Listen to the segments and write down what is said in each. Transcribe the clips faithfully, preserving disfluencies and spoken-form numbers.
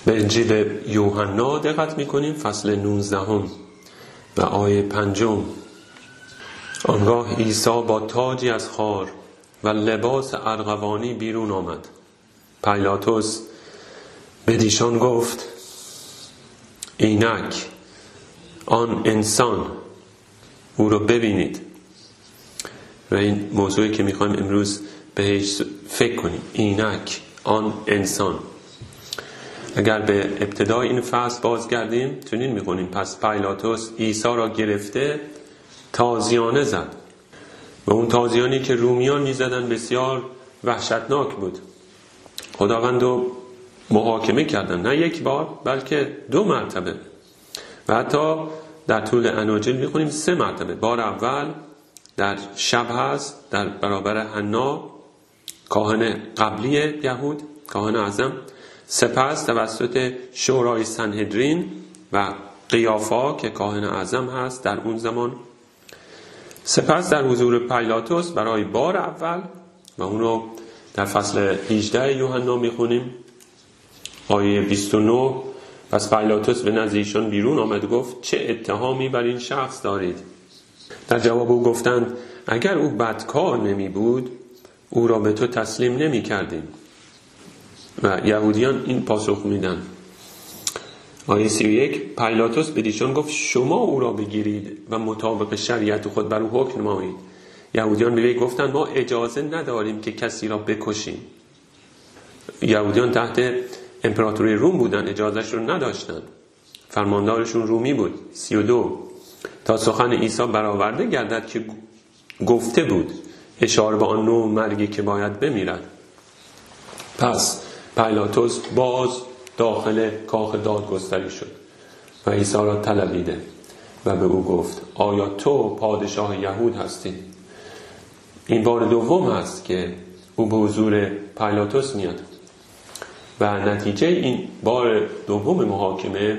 به انجیل یوحنا دقت میکنیم، فصل نوزدهم و آیه پنجم. آنگاه عیسی با تاجی از خار و لباس ارغوانی بیرون آمد. پیلاطس بدیشان گفت: اینک آن انسان، او رو ببینید. و این موضوعی که میخوایم امروز بهش فکر کنیم، اینک آن انسان. اگر به ابتدای این فصل بازگردیم چنین میخونیم: پس پیلاطس عیسی را گرفته تازیانه زد. و اون تازیانی که رومیان میزدن بسیار وحشتناک بود. خداوند رو محاکمه کردن، نه یک بار بلکه دو مرتبه، و حتی در طول اناجیل میخونیم سه مرتبه. بار اول در شب هست در برابر حنا کاهن قبلی یهود، کاهن اعظم. سپس توسط شورای سنهدرین و قیافا که کاهن اعظم هست در اون زمان. سپس در حضور پیلاطس برای بار اول، و اون رو در فصل هجده یوحنا میخونیم آیه بیست و نه. پس پیلاطس به نزد ایشان بیرون آمد و گفت: چه اتهامی بر این شخص دارید؟ در جواب او گفتند: اگر او بدکار نمی بود او را به تو تسلیم نمی کردیم. و یهودیان این پاسخ میدن. آیه سی و یک: پیلاطس بدیشان گفت: شما او را بگیرید و مطابق شریعت خود بر او حکم نمایید. یهودیان به وی گفتند: ما اجازه نداریم که کسی را بکشیم. یهودیان تحت امپراتوری روم بودن، اجازهش رو نداشتن. فرماندارشون رومی بود. سی و دو: تا سخن عیسی برآورده گردد که گفته بود، اشاره به آن نوع مرگی که باید بمیرد. پس پیلاطس باز داخل کاخ دادگستری شد و عیسی را طلبیده و به او گفت: آیا تو پادشاه یهود هستی؟ این بار دوم هست که او به حضور پیلاطس میاد و نتیجه این بار دوم محاکمه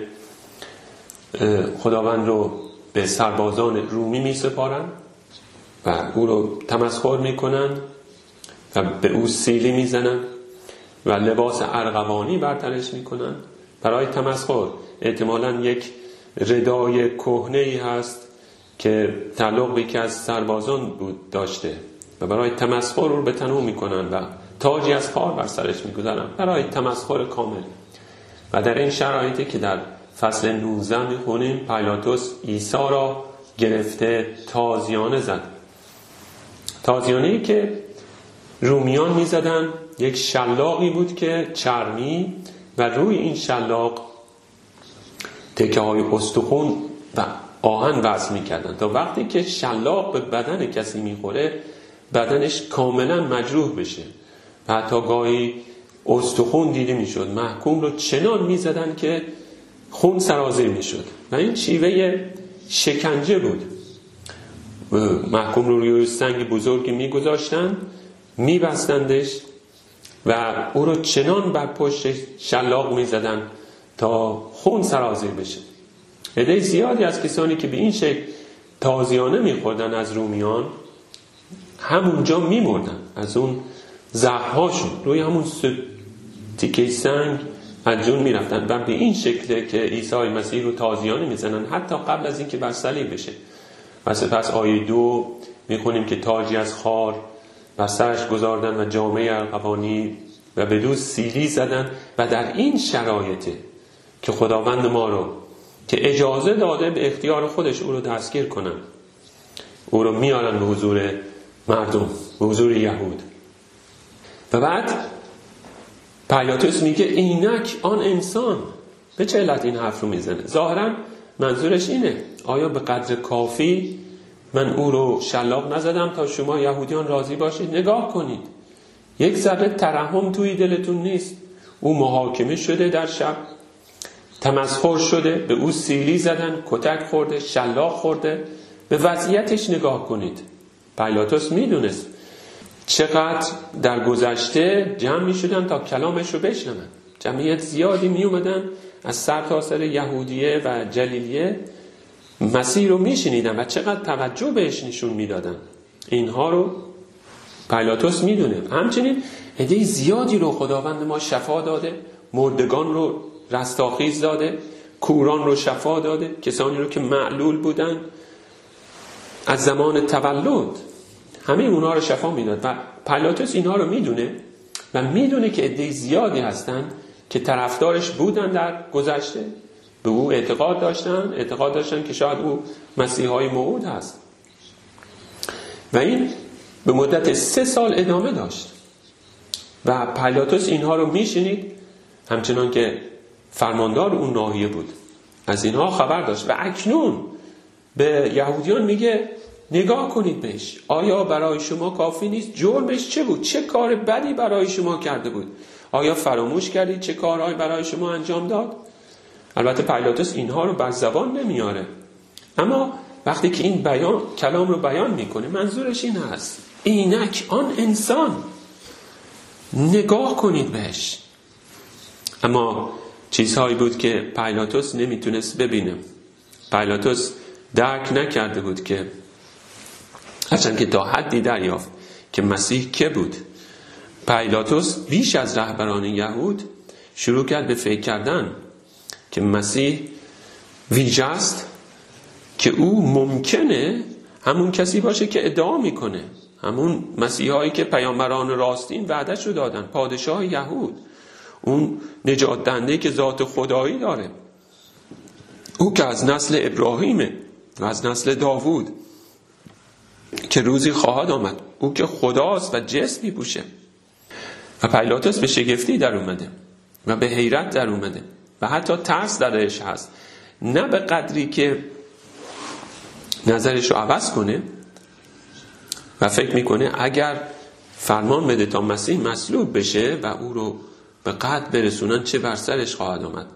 خداوند رو به سربازان رومی می سپارن و او رو تمسخر می کنن و به او سیلی می زنن و لباس ارغوانی بر تنش می کنن برای تمسخر. احتمالاً یک ردای کهنه‌ای هست که تعلق به یکی از سربازان بود داشته و برای تمسخر رو به تن او می کنن و تاجی از خار بر سرش می گذارن برای تمسخر کامل. و در این شرایطی که در فصل نوزده می خونیم پیلاطس عیسی را گرفته تازیانه زد. تازیانه‌ای که رومیان می زدن یک شلاقی بود که چرمی و روی این شلاق تکه های استخون و آهن وصل می کردن تا وقتی که شلاق به بدن کسی می خوره بدنش کاملا مجروح بشه و حتی گاهی استخون دیده می شد. محکوم رو چنان می زدن که خون سرازیر می شد و این شیوه شکنجه بود. محکوم رو روی سنگ بزرگی می گذاشتن، می بستندش و او رو چنان بر پشت شلاق می زدن تا خون سرازیر بشه. عده زیادی از کسانی که به این شکل تازیانه می خوردن از رومیان همونجا می مردن از اون زخم‌هاشون، روی همون تیکه سنگ از جون می رفتن و به این شکله که عیسی مسیح رو تازیانه می زنن حتی قبل از اینکه بر صلیب بشه. و سپس آیه دو می خونیم که تاجی از خار بر سرش گذاردن و جامه ارغوانی و به دو سیلی زدن. و در این شرایطه که خداوند ما رو که اجازه داده به اختیار خودش او رو دستگیر کنن، او رو میارن به حضور مردم، به حضور یهود. و بعد پیلاطس میگه اینک آن انسان. به چه علت این حرف رو میزنه؟ ظاهرا منظورش اینه: آیا به قدر کافی من او رو شلاق نزدم تا شما یهودیان راضی باشید؟ نگاه کنید، یک ذره ترحم توی دلتون نیست. او محاکمه شده، در شب تمسخر شده، به او سیلی زدن، کتک خورده، شلاق خورده. به وضعیتش نگاه کنید. پیلاطس میدونست چقدر در گذشته جمع می شدن تا کلامش رو بشنون. جمعیت زیادی می اومدن از سر تا سر یهودیه و جلیلیه مسیح رو می شنیدن و چقدر توجه بهش نشون می دادن. اینها رو پیلاطس می دونه. همچنین عده زیادی رو خداوند ما شفا داده، مردگان رو رستاخیز داده، کوران رو شفا داده، کسانی رو که معلول بودن از زمان تولد همه اونها رو شفا میداد. و پیلاطس اینها رو میدونه و میدونه که عده زیادی هستن که طرفدارش بودن در گذشته، به او اعتقاد داشتن اعتقاد داشتن که شاید او مسیحای موعود هست. و این به مدت سه سال ادامه داشت و پیلاطس اینها رو میشنید، همچنان که فرماندار اون ناحیه بود از اینها خبر داشت. و اکنون به یهودیان میگه نگاه کنید بهش، آیا برای شما کافی نیست؟ جرمش چه بود؟ چه کار بدی برای شما کرده بود؟ آیا فراموش کردید چه کارهایی برای شما انجام داد؟ البته پیلاطس اینها رو بر زبان نمیاره، اما وقتی که این بیان کلام رو بیان میکنه منظورش این هست: اینک آن انسان، نگاه کنید بهش. اما چیزهایی بود که پیلاطس نمیتونست ببینه. پیلاطس درک نکرده بود که هرچند که تا حدی دریافت که مسیح که بود. پیلاطس بیش از رهبران یهود شروع کرد به فکر کردن که مسیح ویژه است، که او ممکنه همون کسی باشه که ادعا میکنه، همون مسیحایی که پیامبران راستین وعده‌شو دادن، پادشاه یهود، اون نجات دهنده که ذات خدایی داره، او که از نسل ابراهیمه و از نسل داوود، که روزی خواهد آمد، او که خداست و جسم میپوشه. و پیلاطس به شگفتی در اومده و به حیرت در اومده و حتی ترس درش هست، نه به قدری که نظرش رو عوض کنه و فکر میکنه اگر فرمان بده تا مسیح مصلوب بشه و او رو به قتل برسونن چه بر سرش خواهد آمد.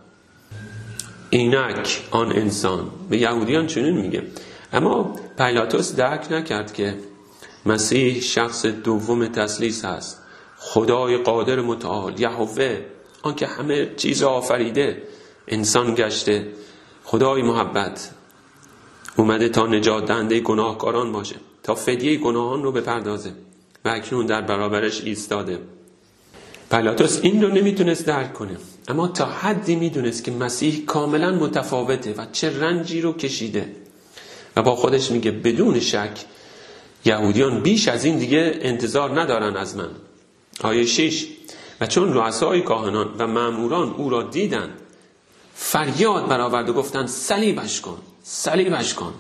اینک آن انسان، به یهودیان چنین میگه. اما پیلاطس درک نکرد که مسیح شخص دوم تثلیث هست، خدای قادر متعال، یهوه، آن که همه چیز آفریده، انسان گشته، خدای محبت، اومده تا نجات دهنده گناهکاران باشه، تا فدیه گناهان رو بپردازه و اکنون در برابرش ایستاده. پیلاطس این رو نمیتونست درک کنه، اما تا حدی میدونست که مسیح کاملا متفاوته و چه رنجی رو کشیده و با خودش میگه بدون شک یهودیان بیش از این دیگه انتظار ندارن از من. آیه شش: و چون رؤسای کاهنان و مأموران او را دیدن فریاد برآورد و گفتند صلیبش کن، صلیبش کن.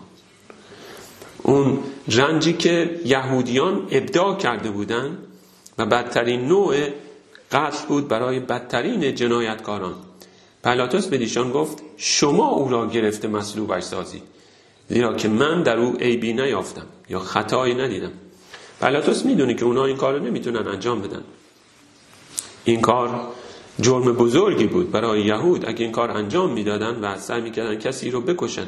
اون رنجی که یهودیان ابداع کرده بودن و بدترین نوع قتل بود برای بدترین جنایتکاران. پیلاطس به ایشان گفت شما او را گرفته مصلوبش سازید، زیرا که من در او عیبی نیافتم یا خطایی ندیدم. پیلاطس میدونه که اونا این کار رو نمیتونن انجام بدن. این کار جرم بزرگی بود برای یهود. اگه این کار انجام میدادن و سعی میکردن کسی رو بکشن،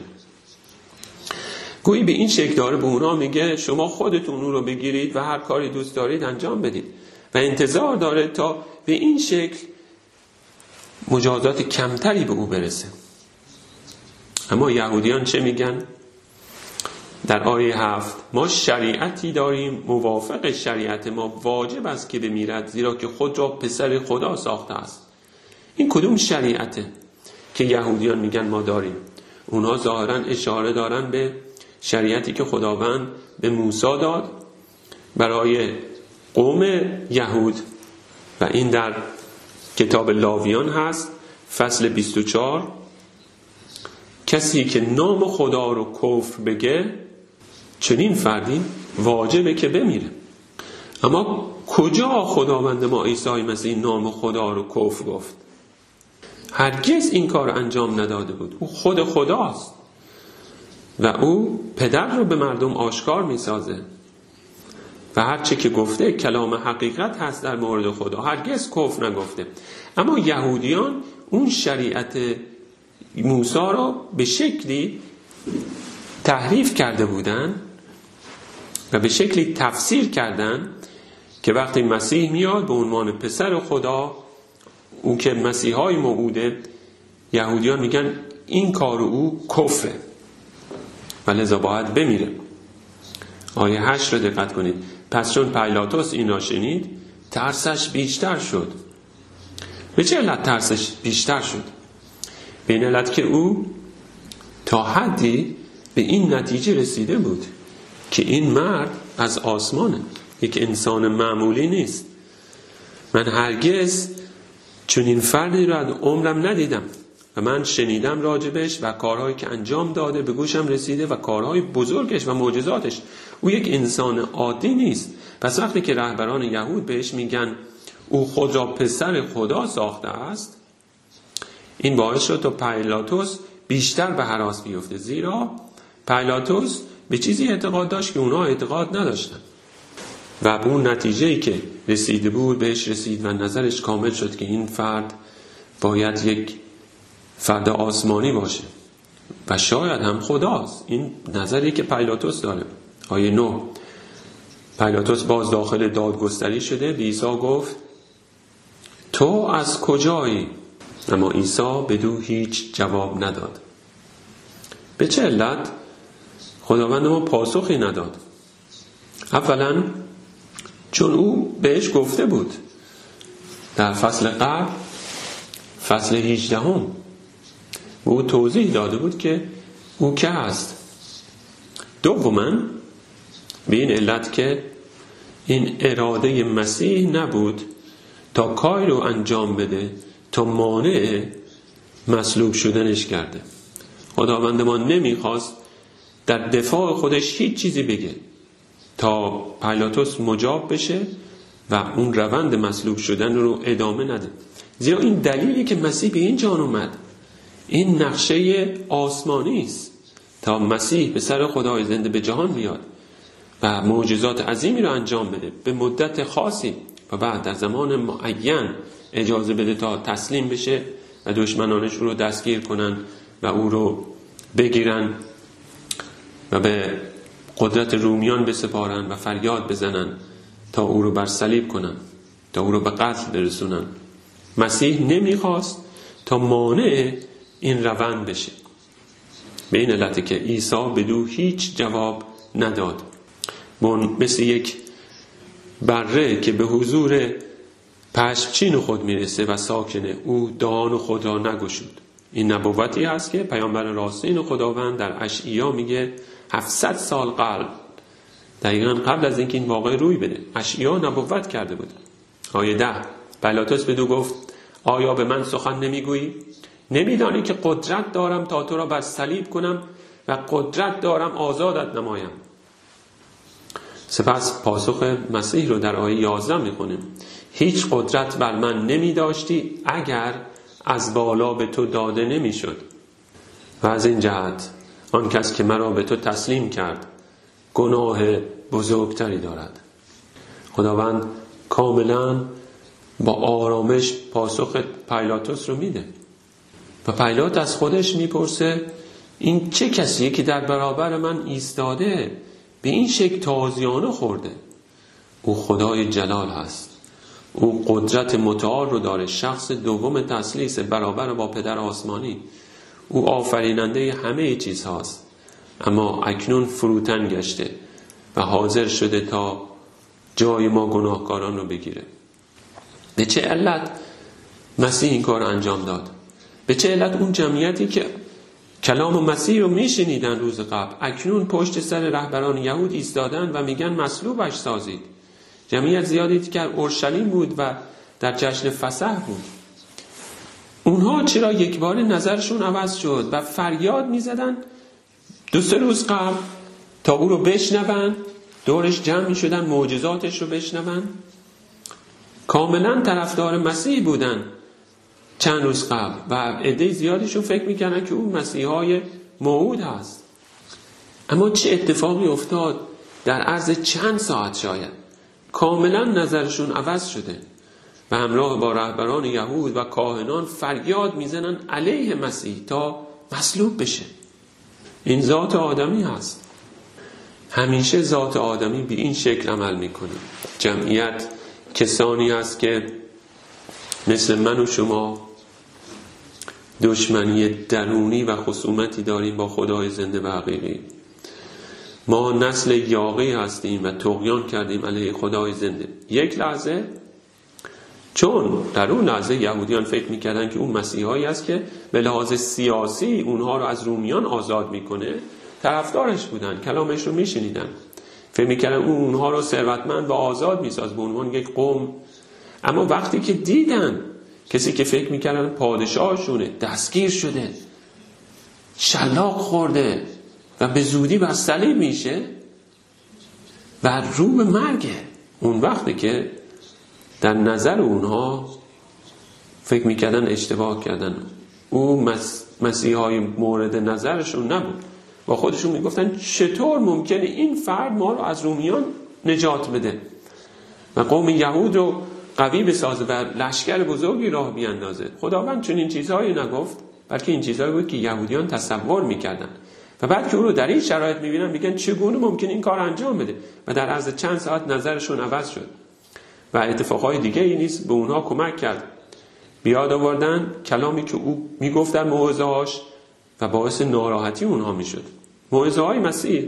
گویی به این شکل داره به اونا میگه شما خودتون اون رو بگیرید و هر کاری دوست دارید انجام بدید و انتظار داره تا به این شکل مجازات کمتری به او برسه. اما یهودیان چه میگن؟ در آیه هفت: ما شریعتی داریم موافق شریعت ما واجب است که بمیرد، زیرا که خود را پسر خدا ساخته است. این کدوم شریعته که یهودیان میگن ما داریم؟ اونها ظاهرا اشاره دارن به شریعتی که خداوند به موسی داد برای قوم یهود و این در کتاب لاویان هست، فصل بیست و چهار: کسی که نام خدا رو کفر بگه چنین فردی واجبه که بمیره. اما کجا خداوند ما عیسی مسیح نام خدا رو کفر گفت؟ هرگز این کار انجام نداده بود. او خود خداست و او پدر رو به مردم آشکار میسازه و هر چه که گفته کلام حقیقت هست در مورد خدا، هرگز کفر نگفته. اما یهودیان اون شریعت موسی رو به شکلی تحریف کرده بودن و به شکلی تفسیر کردن که وقتی مسیح میاد به عنوان پسر خدا، اون که مسیحای موعوده، یهودیان میگن این کار او کفره و لذا باید بمیره. آیه هشت رو دقت کنید: پس چون پیلاطس این را شنید ترسش بیشتر شد. به چه علت ترسش بیشتر شد؟ به این علت که او تا حدی به این نتیجه رسیده بود که این مرد از آسمانه، یک انسان معمولی نیست. من هرگز چون این فردی رو از عمرم ندیدم و من شنیدم راجبش و کارهایی که انجام داده به گوشم رسیده و کارهای بزرگش و معجزاتش. او یک انسان عادی نیست. پس وقتی که رهبران یهود بهش میگن او خود را پسر خدا ساخته است، این باعث شد تا پیلاتوس بیشتر به هراس بیفته، زیرا پیلاتوس به چیزی اعتقاد داشت که اونا اعتقاد نداشتن و اون نتیجه‌ای که رسیده بود بهش رسید و نظرش کامل شد که این فرد باید یک فرد آسمانی باشه و شاید هم خداست. این نظری که پیلاتوس داره. آیه نه، پیلاتوس باز داخل دادگستری شده، به عیسی گفت تو از کجایی؟ اما عیسی بدو هیچ جواب نداد. به چه علت؟ خداوند ما پاسخی نداد. اولا چون او بهش گفته بود در فصل قبل، فصل هجدهم، او توضیح داده بود که او که هست. دوما به این علت که این اراده مسیح نبود تا کاری رو انجام بده تا مانع مصلوب شدنش کرده. خداوند ما نمیخواست در دفاع خودش هیچ چیزی بگه تا پیلاتوس مجاب بشه و اون روند مصلوب شدن رو ادامه نده. زیرا این دلیلی که مسیح به این جان اومد، این نقشه آسمانی است تا مسیح به سر خدای زنده به جهان بیاد و معجزات عظیمی رو انجام بده به مدت خاصی و بعد در زمان معین اجازه بده تا تسلیم بشه و دشمنانش رو دستگیر کنن و او رو بگیرن و به قدرت رومیان بسپارن و فریاد بزنن تا او رو بر صلیب کنن، تا او رو به قتل برسونن. مسیح نمیخواست تا مانع این روند بشه. به این علت که عیسی بدو هیچ جواب نداد. مثل یک بره که به حضور پشمچین خود میرسه و ساکنه، او دهان خود را نگشود. این نبوتی هست که پیامبر راستین خداوند در اشعیا میگه هفتصد سال قبل، دقیقا قبل از اینکه این واقعه روی بده، اشعیا نبوت کرده بود. آیه ده، پیلاتوس بدو گفت آیا به من سخن نمیگویی؟ نمیدانی که قدرت دارم تا تو را بر صلیب کنم و قدرت دارم آزادت نمایم؟ سپس پاسخ مسیح رو در آیه یازده میخونیم. هیچ قدرت بر من نمی داشتی اگر از بالا به تو داده نمی شد. و از این جهت آن کس که مرا به تو تسلیم کرد گناه بزرگتری دارد. خداوند کاملا با آرامش پاسخ پیلاتوس رو میده و پیلات از خودش میپرسه این چه کسیه که در برابر من ایستاده به این شکل تازیانه خورده؟ او خدای جلال هست. او قدرت متعال رو داره، شخص دوم تثلیث برابر با پدر آسمانی. او آفریننده همه چیز هاست، اما اکنون فروتن گشته و حاضر شده تا جای ما گناهکاران رو بگیره. به چه علت مسیح این کار انجام داد؟ به چه علت اون جمعیتی که کلام مسیح رو میشنیدن روز قبل اکنون پشت سر رهبران یهود ایستادن و میگن مصلوبش سازید؟ جمعیت زیادی که اورشلیم بود و در جشن فسح بود، اونها چرا یک بار نظرشون عوض شد و فریاد میزدن دو سه روز قبل تا او رو بشنون، دورش جمع میشدن معجزاتش رو بشنون؟ کاملا طرفدار مسیح بودن چند روز قبل و عده زیادیشون فکر میکنن که او مسیحای موعود هست. اما چه اتفاقی افتاد در عرض چند ساعت؟ شاید کاملا نظرشون عوض شده و همراه با رهبران یهود و کاهنان فریاد میزنن علیه مسیح تا مصلوب بشه. این ذات آدمی هست. همیشه ذات آدمی به این شکل عمل میکنه. جمعیت کسانی هست که مثل من و شما دشمنی درونی و خصومتی داریم با خدای زنده و حقیقی. ما نسل یاغی هستیم و طغیان کردیم علیه خدای زنده. یک لحظه چون در اون لحظه یهودیان فکر میکردن که اون مسیحایی است که به لحاظ سیاسی اونها رو از رومیان آزاد میکنه، طرفدارش بودن، کلامش رو میشنیدن، فکر میکردن اون اونها رو ثروتمند و آزاد میساز به عنوان یک قوم. اما وقتی که دیدن کسی که فکر میکردن پادشاهشونه دستگیر شده، شلاق خورده و به زودی بر صلیب میشه و رو به مرگه، اون وقتی که در نظر اونها فکر میکردن اشتباه کردن، او مس... مسیحای مورد نظرشون نبود. با خودشون میگفتن چطور ممکنه این فرد ما رو از رومیان نجات بده و قوم یهود رو قوی بسازه و لشکر بزرگی راه بیاندازه. خداوند چون این چیزهایی نگفت، بلکه این چیزهایی بود که یهودیان تصور میکردن و بعد که او رو در این شرایط میبینن میگن چگونه ممکن این کار انجام بده و در عرض چند ساعت نظرشون عوض شد و اتفاقای دیگه ای نیست به اونها کمک کرد. بیاد آوردن کلامی که او میگفت در موعظه هاش و باعث ناراحتی اونها میشد. موعظه های مسیح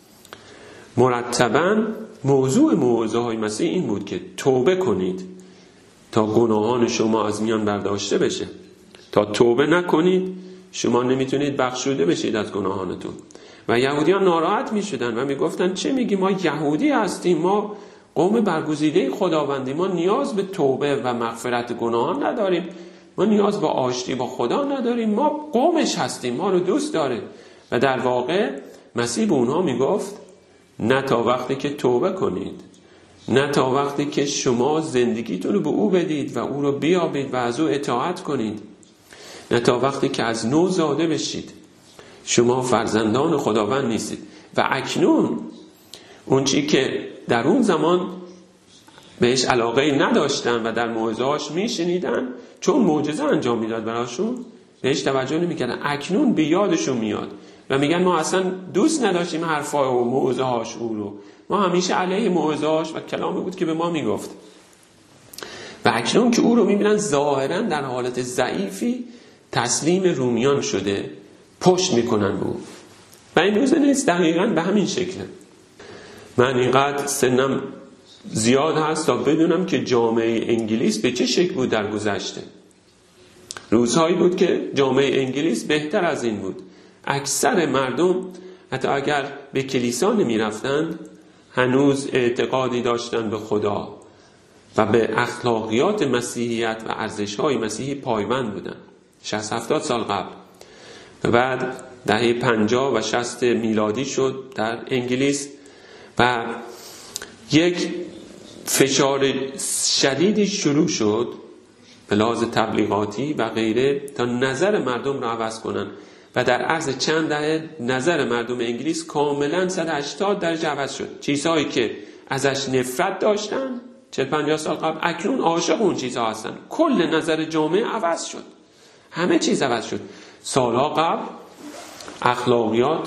مرتباً موضوع موعظه های مسیح این بود که توبه کنید تا گناهان شما از میان برداشته بشه. تا توبه نکنید شما نمیتونید بخشوده بشید از گناهانتون. و یهودیان ناراحت میشدن و میگفتن چه میگی، ما یهودی هستیم، ما قوم برگزیده خداوندیم، ما نیاز به توبه و مغفرت گناهان نداریم، ما نیاز به آشتی با خدا نداریم، ما قومش هستیم، ما رو دوست داره. و در واقع مسیح به اونها میگفت نه تا وقتی که توبه کنید، نه تا وقتی که شما زندگیتون رو به او بدید و او رو بیابید و از او اطاعت کنید، نه تا وقتی که از نو زاده بشید شما فرزندان خداوند نیستید. و اکنون اون چی که در اون زمان بهش علاقه نداشتن و در موعظه‌هاش میشنیدن، چون معجزه انجام میداد براشون، بهش توجه نمیکردن. اکنون به یادشون میاد و میگن ما اصلا دوست نداشتیم حرفای و موعظه‌هاش او رو، ما همیشه علیه موعظه‌هاش و کلامی بود که به ما میگفت. و اکنون که او رو میبینن ظاهرا در حالت ضعیفی تسلیم رومیان شده، پشت میکنن به او. و این روز نیست دقیقاً به همین شکله. من اینقدر سنم زیاد هست تا بدونم که جامعه انگلیس به چه شکل بود در گذشته. روزهایی بود که جامعه انگلیس بهتر از این بود. اکثر مردم حتی اگر به کلیسا نمی رفتن هنوز اعتقادی داشتن به خدا و به اخلاقیات مسیحیت و ارزش‌های مسیحی پایبند بودن. شصت هفتاد سال قبل و بعد دهه پنجاه و شصت میلادی شد در انگلیس و یک فشار شدیدی شروع شد به لحاظ تبلیغاتی و غیره تا نظر مردم را عوض کنن و در عرض چند دهه نظر مردم انگلیس کاملا صد و هشتاد درجه عوض شد. چیزهایی که ازش نفرت داشتن چهل پنجاه سال قبل اکنون عاشق اون چیزها هستن. کل نظر جامعه عوض شد، همه چیز عوض شد. سالها قبل اخلاقیات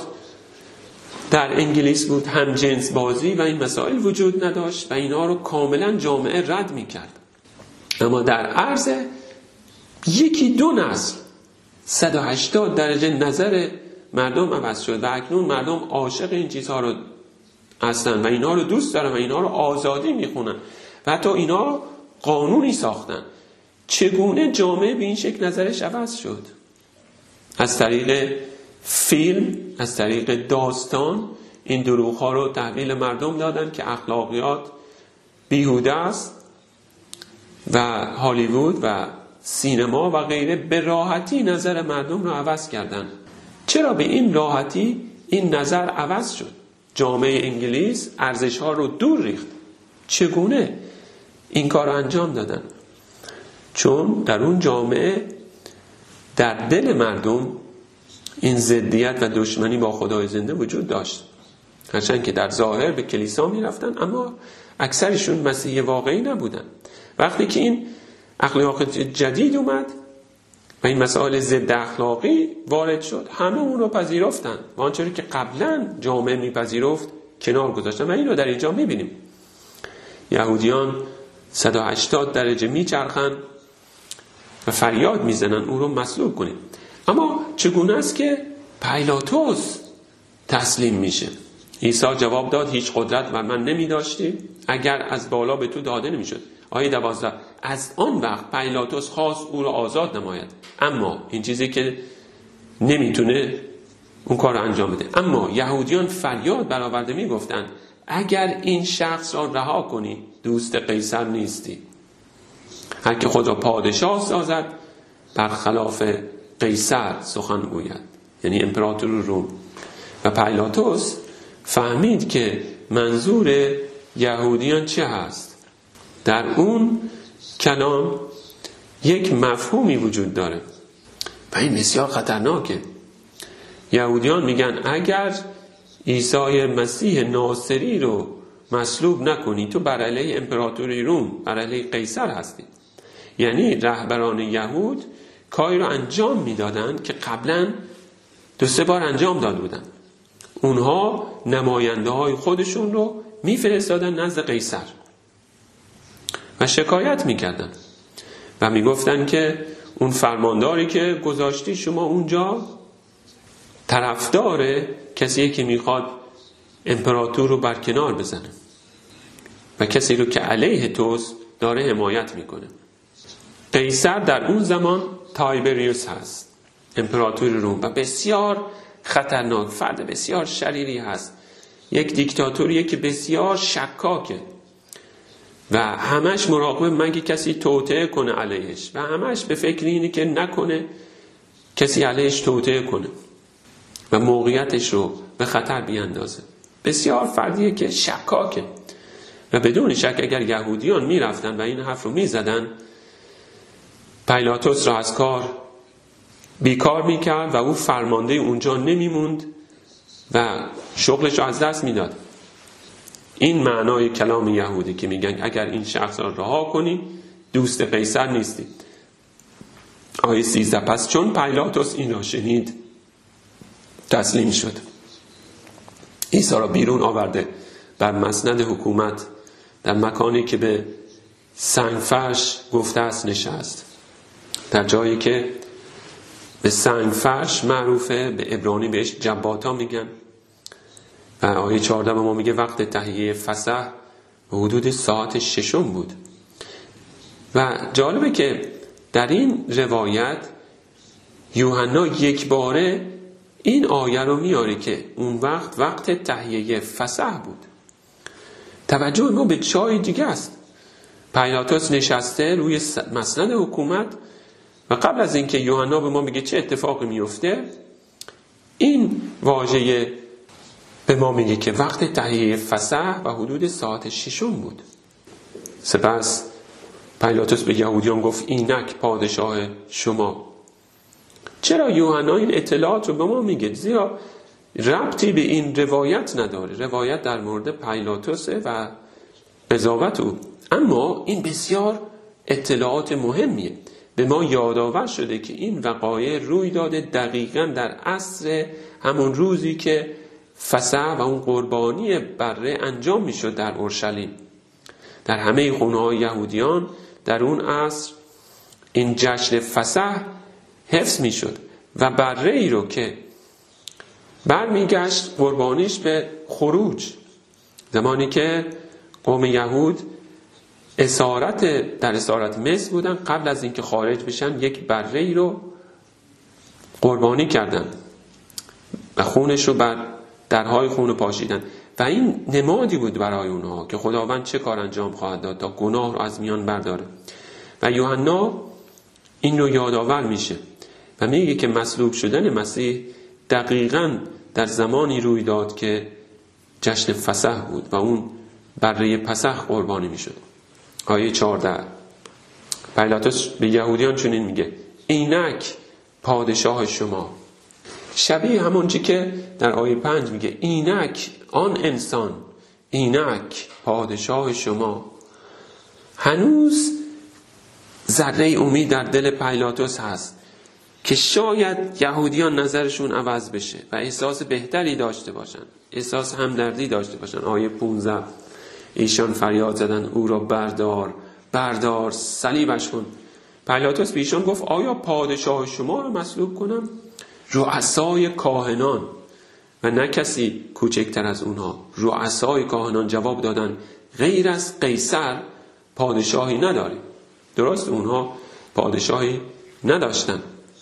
در انگلیس بود، هم جنس بازی و این مسائل وجود نداشت و اینا رو کاملا جامعه رد میکرد. اما در عرض یکی دو نسل صد و هشتاد درجه نظر مردم عوض شد و اکنون مردم عاشق این چیزها رو هستن و اینا رو دوست دارن و اینا رو آزادی میخونن و حتی اینا قانونی ساختن. چگونه جامعه به این شکل نظرش عوض شد؟ از طریق فیلم، از طریق داستان این دروغ ها رو تحویل مردم دادن که اخلاقیات بیهوده است و هالیوود و سینما و غیره به راحتی نظر مردم رو عوض کردن. چرا به این راحتی این نظر عوض شد؟ جامعه انگلیس ارزش ها رو دور ریخت. چگونه این کار رو انجام دادن؟ چون در اون جامعه در دل مردم این ضدیت و دشمنی با خدای زنده وجود داشت، هرچند که در ظاهر به کلیسا می رفتن اما اکثرشون مسیحی واقعی نبودن. وقتی که این اخلاقیات جدید اومد و این مسائل ضد اخلاقی وارد شد، همه اون رو پذیرفتن و آنچه که قبلا جامعه میپذیرفت کنار گذاشتن و این رو در اینجا میبینیم. یهودیان صد و هشتاد درجه میچرخن و فریاد میزنن او رو مصلوب کنید. اما چگونه است که پیلاطس تسلیم میشه؟ عیسی جواب داد هیچ قدرت بر من نمی داشتی اگر از بالا به تو داده نمی شد. آیه دوازده از آن وقت پیلاطس خواست او را آزاد نماید، اما این چیزی که نمیتونه اون کار رو انجام بده. اما یهودیان فریاد برآورده میگفتند اگر این شخص را رها کنی دوست قیصر نیستی. هر که خود را پادشاه سازد برخلاف قیصر سخن گوید، یعنی امپراتور روم. و پیلاطس فهمید که منظور یهودیان چه هست. در اون کلام یک مفهومی وجود داره و این بسیار خطرناکه. یهودیان میگن اگر عیسی مسیح ناصری رو مصلوب نکنی تو بر علیه امپراتوری روم، بر علیه قیصر هستی. یعنی رهبران یهود کاری رو انجام میدادن که قبلا دو سه بار انجام داده بودن. اونها نماینده های خودشون رو میفرستادن نزد قیصر و شکایت میکردن و میگفتن که اون فرمانداری که گذاشتی شما اونجا طرفدار کسی که میخواد امپراتور رو برکنار بزنه و کسی رو که علیه توست داره حمایت میکنه. قیصر در اون زمان تایبریوس هست، امپراتور روم، و بسیار خطرناک، فرد بسیار شریری هست، یک دیکتاتوریه که بسیار شکاکه و همش مراقبه مگه کسی توطئه کنه علیهش و همش به فکر اینه که نکنه کسی علیهش توطئه کنه و موقعیتش رو به خطر بیاندازه. بسیار فردیه که شکاکه و بدون شک اگر یهودیان میرفتن و این حرف رو میزدن پیلاطس را از کار بیکار میکرد و او فرمانده اونجا نمیموند و شغلش رو از دست میداد. این معنای کلام یهودی که میگن اگر این شخص را رها کنی دوست قیصر نیستی. آیه سیزده پس چون پیلاطس این را شنید تسلیم شد. عیسی را بیرون آورده بر مسند حکومت در مکانی که به سنگفرش گفته است نشست، در جایی که به سنگفرش معروفه، به عبرانی بهش جباتا میگن. و آیه چهارده به ما میگه وقت تهیه فسح به حدود ساعت ششم بود. و جالبه که در این روایت یوحنا یک باره این آیه رو میاره که اون وقت وقت تهیه فسح بود. توجه ما به چای دیگه است. پیلاطس نشسته روی مسند حکومت و قبل از اینکه یوحنا به ما میگه چه اتفاقی میفته، این واژه به ما میگه که وقت تهیه فسح و حدود ساعت ششم بود. سپس پیلاطس به یهودیان گفت اینک پادشاه شما. چرا یوحنا این اطلاعات رو به ما میگه؟ زیرا ربطی به این روایت نداره. روایت در مورد پیلاطسه و قضاوت او، اما این بسیار اطلاعات مهمیه. به ما یادآور شده که این وقایع روی داده دقیقاً در عصر همون روزی که فسح و اون قربانی بره انجام میشد در اورشلیم. در همه خونه‌های یهودیان در اون عصر این جشن فسح حفظ میشد و بره ای رو که برمیگشت قربانیش به خروج، زمانی که قوم یهود اسارت در اسارت مصر بودن، قبل از اینکه خارج بشن یک بره ای رو قربانی کردن و خونش رو بر درهای خون پاشیدن و این نمادی بود برای اونها که خداوند چه کار انجام خواهد داد تا گناه رو از میان برداره. و یوحنا این رو یادآور میشه و میگه که مصلوب شدن مسیح دقیقاً در زمانی روی داد که جشن فسح بود و اون بره پسح قربانی میشد. آیه چهارده پیلاطس به یهودیان چنین میگه اینک پادشاه شما. شبیه همون چی که در آیه پنج میگه اینک آن انسان، اینک پادشاه شما. هنوز ذره امید در دل پیلاطس هست که شاید یهودیان نظرشون عوض بشه و احساس بهتری داشته باشن، احساس همدردی داشته باشن. آیه پانزده ایشان فریاد زدن او را بردار بردار صلیبش کن. پیلاطس به ایشان گفت آیا پادشاه شما را مصلوب کنم؟ رؤسای کاهنان و نه کسی کوچکتر از اونها، رؤسای کاهنان جواب دادن غیر از قیصر پادشاهی نداریم. درست اونها پادشاهی نداشتن.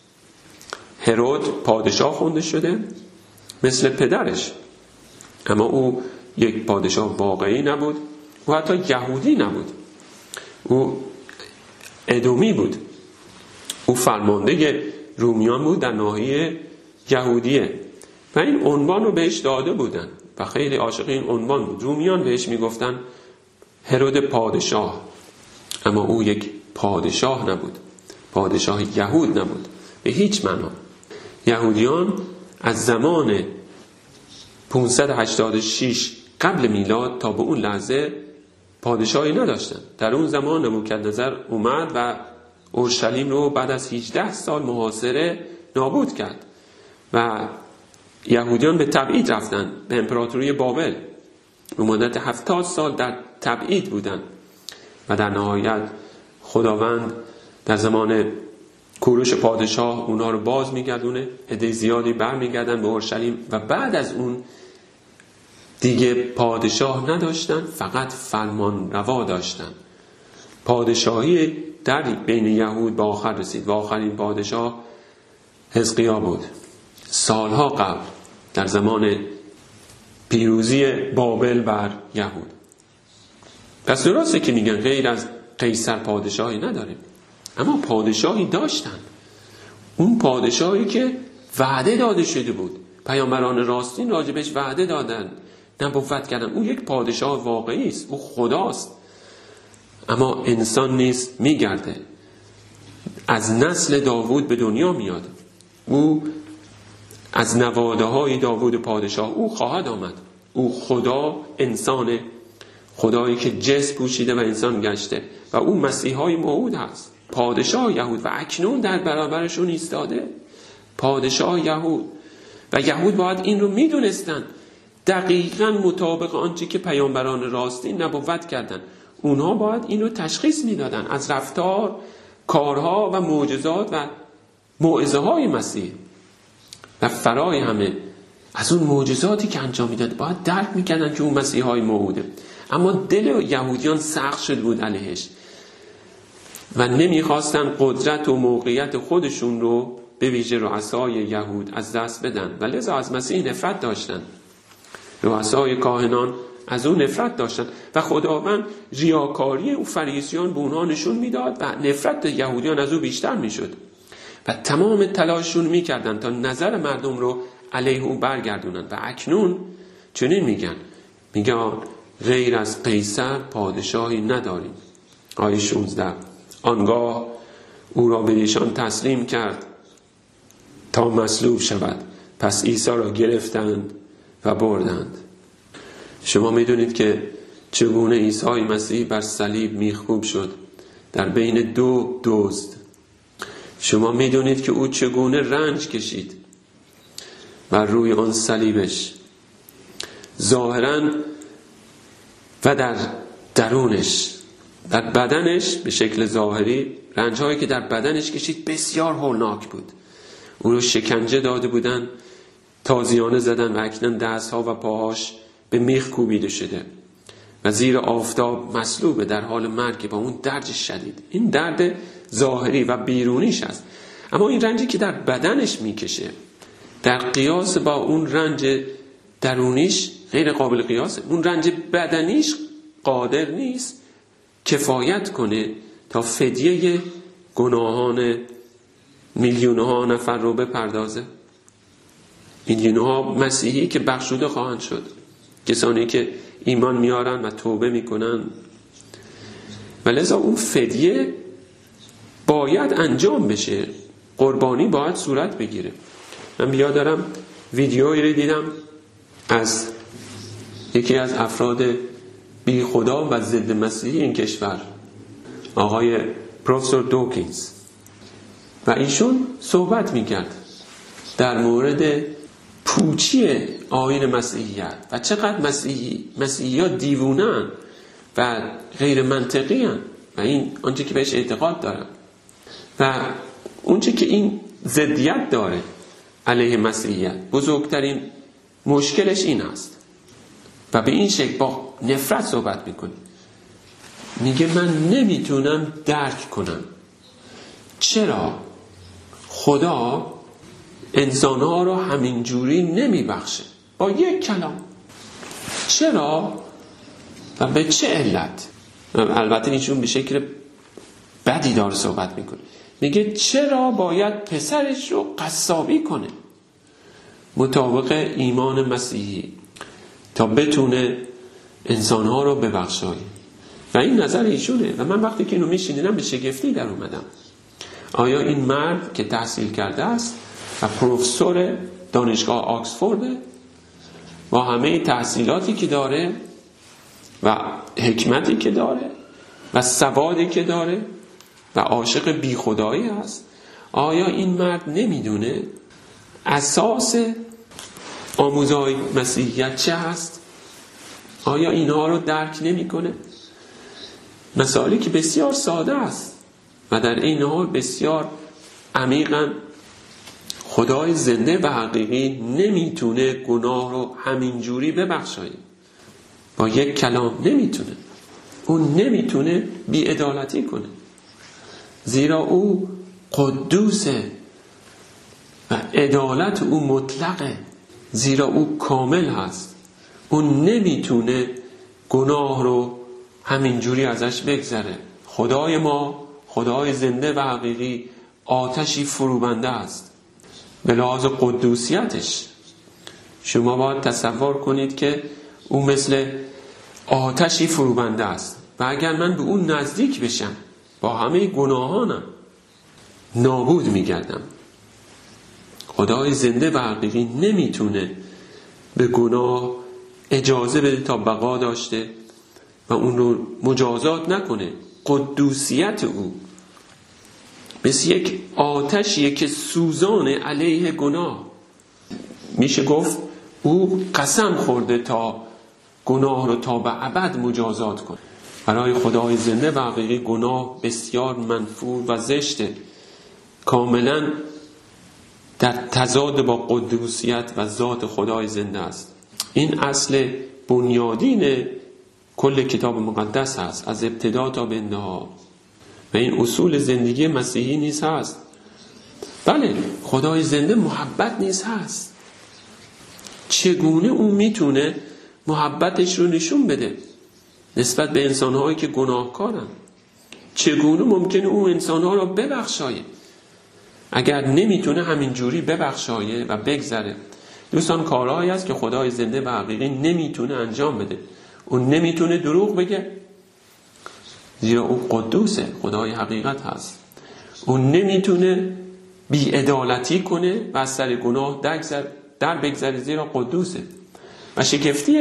هرود پادشاه خونده شده مثل پدرش، اما او یک پادشاه واقعی نبود و حتی یهودی نبود. او ادومی بود. او فرمانده رومیان بود در ناحیه یهودیه و این عنوان رو بهش داده بودن و خیلی عاشق این عنوان بود. رومیان بهش میگفتن هرود پادشاه، اما او یک پادشاه نبود، پادشاه یهود نبود به هیچ معنا. یهودیان از زمان پانصد و هشتاد و شش قبل میلاد تا به اون لحظه پادشاهی نداشتن. در اون زمان نبوکدنضر اومد و اورشلیم رو بعد از هجده سال محاصره نابود کرد و یهودیان به تبعید رفتن به امپراتوری بابل. به مدت هفتاد سال در تبعید بودن و در نهایت خداوند در زمان کوروش پادشاه اونا رو باز میگردونه، عده زیادی برمیگردن به اورشلیم و بعد از اون دیگه پادشاه نداشتن، فقط فرمان روا داشتن. پادشاهی در بین یهود به آخر رسید و آخرین پادشاه حزقیا بود سالها قبل در زمان پیروزی بابل بر یهود. پس درسته که میگن غیر از قیصر پادشاهی نداریم، اما پادشاهی داشتن. اون پادشاهی که وعده داده شده بود، پیامبران راستین راجبش وعده دادن، نبوت کردن. اون یک پادشاه واقعی است، او خداست، اما انسان نیست، میگرده، از نسل داوود به دنیا میاد. او از نواده های داوود پادشاه او خواهد آمد. او خدا انسان، خدایی که جسم پوشیده و انسان گشته و او مسیحای موعود هست، پادشاه یهود و اکنون در برابرشون ایستاده، پادشاه یهود. و یهود باید این رو میدونستن، دقیقاً مطابق آنچه که پیامبران راستین نبوت کردن. اونها باید این رو تشخیص میدادن از رفتار، کارها و معجزات و موعظه های مسیح و فرای همه از اون معجزاتی که انجام میداد باید درک میکردن که اون مسیح های موعوده. اما دل یهودیان سخت شده بود علیهش و نمیخواستن قدرت و موقعیت خودشون رو به ویژه رؤسای یهود از دست بدن و لذا از مسیح نفرت داشتن. رؤسای کاهنان از اون نفرت داشتن و خداوند ریاکاری او فریسیان به اونها نشون میداد و نفرت یهودیان از او بیشتر میشد و تمام تلاششون میکردن تا نظر مردم رو علیه او برگردونن. و اکنون چنین میگن، میگن غیر از قیصر پادشاهی نداریم. آیه شانزده، آنگاه او را به ایشان تسلیم کرد تا مصلوب شود. پس عیسی را گرفتند و بردند. شما میدونید که چگونه عیسی مسیح بر صلیب میخکوب شد در بین دو دزد. شما میدونید که او چگونه رنج کشید بر روی آن صلیبش، ظاهراً و در درونش، در بدنش به شکل ظاهری رنج‌هایی که در بدنش کشید بسیار هولناک بود. او رو شکنجه داده بودن، تازیانه زدن و اکنون دستها و پاهاش به میخ کوبیده شده و زیر آفتاب مصلوبه در حال مرگ با اون درد شدید. این درد ظاهری و بیرونیش است، اما این رنجی که در بدنش میکشه در قیاس با اون رنج درونیش غیر قابل قیاسه. اون رنج بدنیش قادر نیست کفایت کنه تا فدیه گناهان میلیونها نفر رو بپردازه. میلیونها مسیحی که بخشوده خواهند شد، کسانی که ایمان میارن و توبه میکنن، و لذا اون فدیه باید انجام بشه، قربانی باید صورت بگیره. من بیاد دارم ویدیویی رو دیدم از یکی از افراد بی خدا و ضد مسیحی این کشور، آقای پروفسور دوکینز، و ایشون صحبت میکرد در مورد پوچی آیین مسیحیت و چقدر مسیحی مسیحی‌ها دیوونن و غیر منطقی هن و این آنچه که بهش اعتقاد دارن و اونچه که این ضدیت داره علیه مسیحیت. بزرگترین مشکلش این است و به این شکل با نفرت صحبت میکنه. میگه من نمیتونم درک کنم چرا خدا انسانها رو همینجوری نمیبخشه با یک کلام. چرا و به چه علت؟ البته ایشون به شکل بدی داره صحبت میکنه. میگه چرا باید پسرش رو قصابی کنه مطابق ایمان مسیحی تا بتونه انسانها رو ببخشاید. و این نظر ایشونه. و من وقتی که اینو میشنیدم به شگفتی در اومدم. آیا این مرد که تحصیل کرده است و پروفسور دانشگاه آکسفورد با همه تحصیلاتی که داره و حکمتی که داره و سوادی که داره و عاشق بی خدایی است، آیا این مرد نمیدونه اساس آموزهای مسیحیت چه هست؟ آیا اینها رو درک نمیکنه؟ مسائلی که بسیار ساده است و در این حال بسیار عمیقاً خدای زنده و حقیقی نمیتونه گناه رو همینجوری ببخشاید با یک کلام. نمیتونه. اون نمیتونه بی‌عدالتی کنه، زیرا او قدوسه و عدالت او مطلقه، زیرا او کامل هست. اون نمیتونه گناه رو همینجوری ازش بگذره. خدای ما خدای زنده و حقیقی آتشی فروبنده است به لحاظ قدوسیتش. شما باید تصور کنید که او مثل آتشی فروبنده است و اگر من به اون نزدیک بشم با همه گناهانم نابود میگردم. خدای زنده و حقیقی نمیتونه به گناه اجازه بده تا بقا داشته و اون رو مجازات نکنه. قدوسیت او مثل یک آتشیه که سوزانه علیه گناه. میشه گفت او قسم خورده تا گناه رو تا به ابد مجازات کنه. برای خدای زنده و حقیقی گناه بسیار منفور و زشته، کاملا در تضاد با قدوسیت و ذات خدای زنده است. این اصل بنیادین کل کتاب مقدس هست از ابتدا تا به انتها و این اصول زندگی مسیحی نیز هست. بله، خدای زنده محبت نیز هست. چگونه اون میتونه محبتش رو نشون بده نسبت به انسانهایی که گناهکارن؟ چگونه ممکنه اون انسانها رو ببخشایه اگر نمیتونه همینجوری ببخشایه و بگذره؟ دوستان، کارهایی است که خدای زنده و حقیقی نمیتونه انجام بده. اون نمیتونه دروغ بگه، زیرا او قدوسه، خدای حقیقت هست. اون نمیتونه بی‌عدالتی کنه و از سر گناه در بگذره، زیرا قدوسه. و شگفتی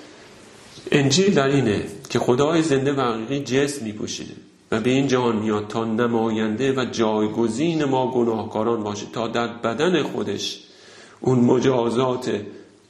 انجیل در اینه که خدای زنده و حقیقی جسم میپوشیده و به این جهان میاد تا نماینده و جایگزین ما گناهکاران باشه، تا در بدن خودش اون مجازات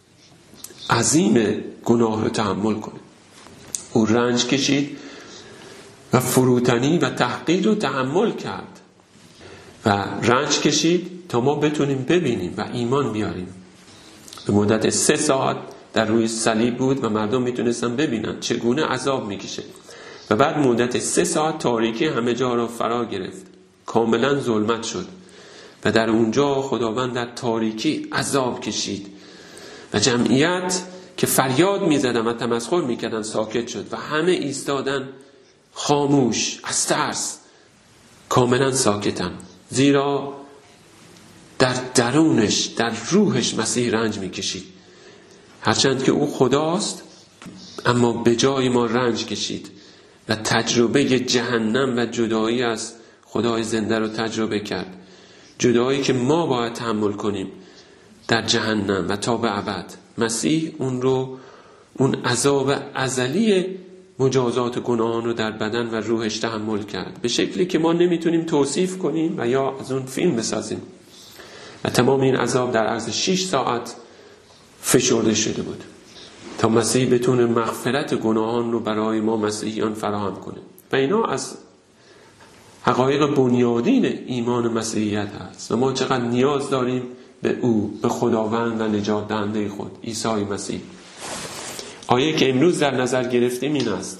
عظیم گناه رو تحمل کنه. او رنج کشید و فروتنی و تحقیر رو تحمل کرد و رنج کشید تا ما بتونیم ببینیم و ایمان بیاریم. به مدت سه ساعت در روی صلیب بود و مردم میتونستن ببینن چگونه عذاب میکشه و بعد مدت سه ساعت تاریکی همه جا را فرا گرفت، کاملا ظلمت شد و در اونجا خداوند در تاریکی عذاب کشید و جمعیت که فریاد میزدن و تمسخر میکردن ساکت شد و همه ایستادن خاموش از ترس، کاملا ساکتن، زیرا در درونش در روحش مسیح رنج میکشید. هرچند که او خداست اما به جای ما رنج کشید و تجربه جهنم و جدایی از خدای زنده رو تجربه کرد، جدایی که ما باید تحمل کنیم در جهنم و تا به ابد. مسیح اون رو اون عذاب ازلی مجازات گناهان رو در بدن و روحش تحمل کرد به شکلی که ما نمیتونیم توصیف کنیم و یا از اون فیلم بسازیم و تمام این عذاب در عرض شش ساعت فشرده شده بود تا مسیح بتونه مغفرت گناهان رو برای ما مسیحیان فراهم کنه. و اینا از حقایق بنیادین ایمان مسیحیت هست و ما چقدر نیاز داریم به او، به خداوند و نجات دهنده خود عیسی مسیح. آیه که امروز در نظر گرفتیم این است: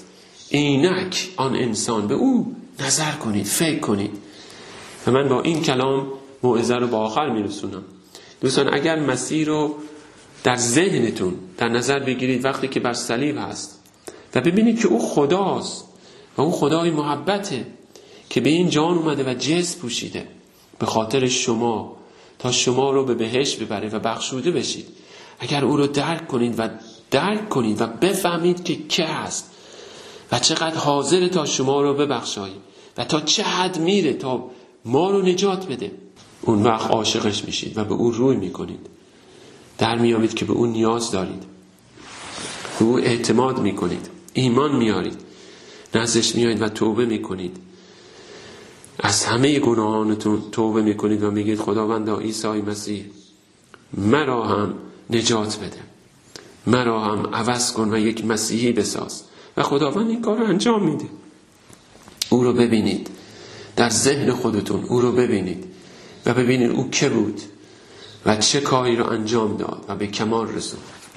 اینک آن انسان، به او نظر کنید، فکر کنید. و من با این کلام موعظه رو با آخر میرسونم. دوستان اگر مسیح رو در ذهنتون در نظر بگیرید وقتی که بر صلیب هست و ببینید که او خداست و او خدای محبته که به این جان اومده و جسم پوشیده به خاطر شما تا شما رو به بهشت ببره و بخشوده بشید، اگر او رو درک کنید و درک کنید و بفهمید که که هست و چقدر حاضره تا شما رو ببخشایی و تا چه حد میره تا ما رو نجات بده، اون وقت عاشقش میشید و به او روی میکنید، در میابید که به او نیاز دارید، به او اعتماد میکنید، ایمان میارید، نزدش میایید و توبه میکنید، از همه گناهانتون توبه میکنید و میگید خداوندا عیسی مسیح مرا هم نجات بده، مرا هم عوض کن و یک مسیحی بساز. و خداوند این کار رو انجام میده. او رو ببینید در ذهن خودتون، او رو ببینید و ببینید او که بود و چه کاری رو انجام داد و به کمال رسوند.